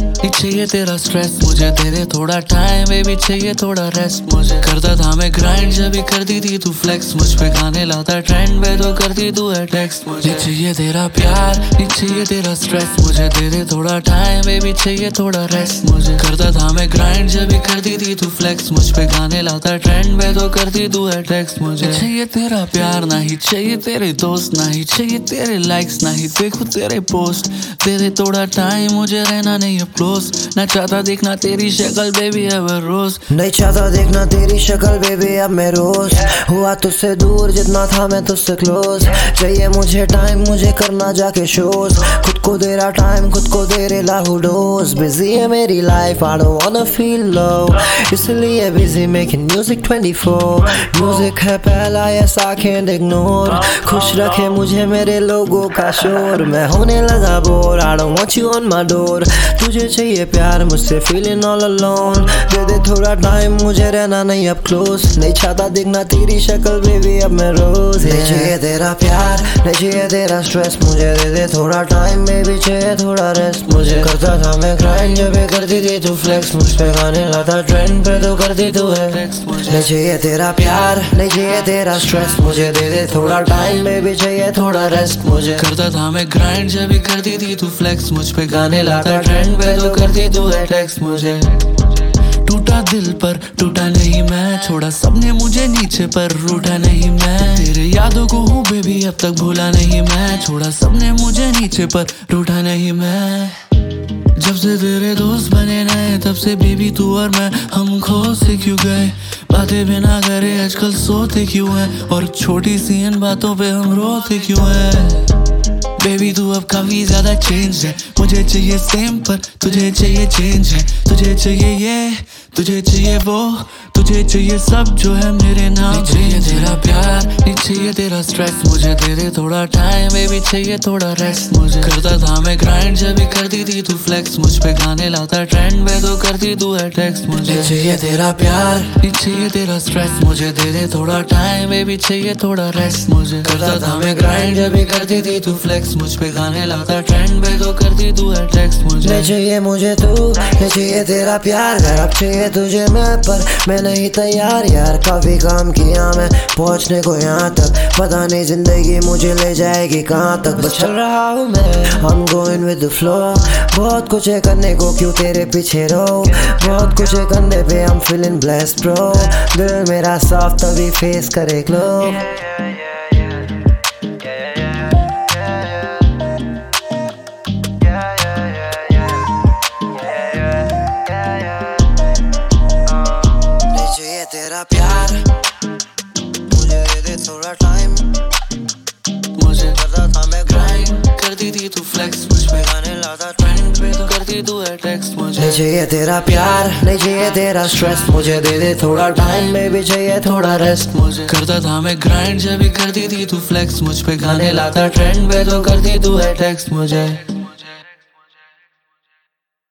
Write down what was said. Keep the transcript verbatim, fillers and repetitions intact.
नहीं चाहिए तेरा स्ट्रेस, मुझे दे दे थोड़ा टाइम बेबी, चाहिए थोड़ा रेस्ट मुझे। करता था मैं ग्राइंड जब भी करती थी तू फ्लेक्स, मुझ पे गाने लाता ट्रेंड पे तो करती तू है टेक्स्ट मुझे। नहीं चाहिए तेरा प्यार, नहीं चाहिए तेरा स्ट्रेस, मुझे दे दे थोड़ा टाइम बेबी, चाहिए थोड़ा रेस्ट मुझे। करता था मैं ग्राइंड जब भी करती थी तू फ्लेक्स, मुझ पे गाने लाता ट्रेंड पे तो करती तू है टेक्स्ट मुझे। चाहिए तेरा प्यार, नहीं चाहिए तेरे दोस्त, नहीं चाहिए तेरे लाइक्स, नहीं देखो तेरे पोस्ट। दे दे थोड़ा टाइम, मुझे रहना नहीं अब क्लोज, ना चाहता देखना तेरी शक्ल बेबी अब रोज। नहीं चाहता देखना तेरी शक्ल बेबी अब मैं रोज। हुआ तुझसे दूर जितना था मैं तुझसे क्लोज। चाहिए मुझे टाइम, मुझे करना जाके शोज। खुद को दे रहा टाइम, खुद को दे रहे लाखों डोज। बिजी है मेरी life, I don't wanna feel low, इसलिए busy making music twenty four. Music है पहला, यस आई कांट इग्नोर। खुश रखे मुझे मेरे लोगों का शोर, मैं होने लगा bore, I don't want you on my door. तुझे चाहिए प्यार, मुझसे फीलिंग ऑल अलोन। दे दे थोड़ा टाइम, मुझे रहना नहीं अब क्लोज। नहीं चाहता देखना तेरी शक्ल बेबी अब मैं रोज। नहीं चाहिए तेरा प्यार, नहीं चाहिए तेरा स्ट्रेस, मुझे दे दे थोड़ा टाइम बेबी, चाहिए थोड़ा रेस्ट मुझे। करता था मैं ग्राइंड जब भी करती थी तू फ्लेक्स, मुझ पे गाने लाता ट्रेंड पे तो करती तू है टेक्स्ट मुझे। नहीं चाहिए तेरा प्यार, नहीं चाहिए तेरा स्ट्रेस, मुझे दे दे थोड़ा टाइम बेबी, चाहिए थोड़ा रेस्ट मुझे। करता था मैं ग्राइंड जब भी करती थी तू फ्लेक्स, मुझ पे गाने लाता ट्रेंड पे तो करती तू है टेक्स्ट मुझे। टूटा दिल पर टूटा नहीं मैं, छोड़ा सबने मुझे नीचे पर रूठा नहीं मैं। तेरे यादों को हूँ बेबी अब तक भूला नहीं मैं, छोड़ा सबने मुझे नीचे पर रूठा नहीं मैं। जब से तेरे दोस्त बने नए, तब से बेबी तू और मैं हम खो से क्यों गए। बातें बिना करे आजकल सोते क्यों हैं, और छोटी सी इन बातों पे हम रोते क्यों हैं। बेबी तू अब काफी ज्यादा चेंज है, मुझे चाहिए सेम पर तुझे चाहिए चेंज है। तुझे चाहिए ये, तुझे चाहिए वो, तुझे चाहिए सब जो है मेरे नाम। नहीं चाहिए तेरा प्यार, नहीं चाहिए तेरा स्ट्रेस, मुझे दे दे थोड़ा टाइम बेबी, चाहिए थोड़ा रेस्ट मुझे। करता था मैं ग्राइंड जब भी करती थी तू फ्लेक्स, मुझ पे गाने लाता ट्रेंड पे तो करती तू है टेक्स्ट मुझे। नहीं चाहिए तेरा प्यार, नहीं चाहिए तेरा स्ट्रेस, मुझे दे दे थोड़ा टाइम बेबी, चाहिए थोड़ा रेस्ट मुझे। करता था मैं ग्राइंड जब भी करती थी तू फ्लेक्स, मुझ पे गाने लाता ट्रेंड पे तो करती तू है टेक्स्ट मुझे। नहीं चाहिए मुझे तू, नहीं चाहिए तेरा प्यार, घर अब चाहिए तुझे मैं, पर मैं नहीं तैयार यार। काफी काम किया मैं पहुंचने को यहाँ तक, पता नहीं जिंदगी मुझे ले जाएगी कहाँ तक। बस चल रहा हूँ मैं, I'm going with the flow। बहुत कुछ है करने को, क्यों तेरे पीछे रहो। बहुत कुछ है करने पे I'm feeling blessed bro। दिल मेरा साफ तभी फेस करे ग्लो। तेरा प्यार, मुझे दे दे थोड़ा टाइम, मुझे करता था मैं ग्राइंड, करती थी तू फ्लेक्स, मुझ पे गाने लाता ट्रेंड पे तो करती तू है टेक्स्ट मुझे। नहीं चाहिए तेरा प्यार, नहीं चाहिए तेरा स्ट्रेस, मुझे दे दे थोड़ा टाइम बेबी, चाहिए थोड़ा रेस्ट मुझे। करता था मैं ग्राइंड जब भी करती थी तू फ्लेक्स, मुझ पे गाने लाता ट्रेंड पे तो करती तू है टेक्स्ट मुझे।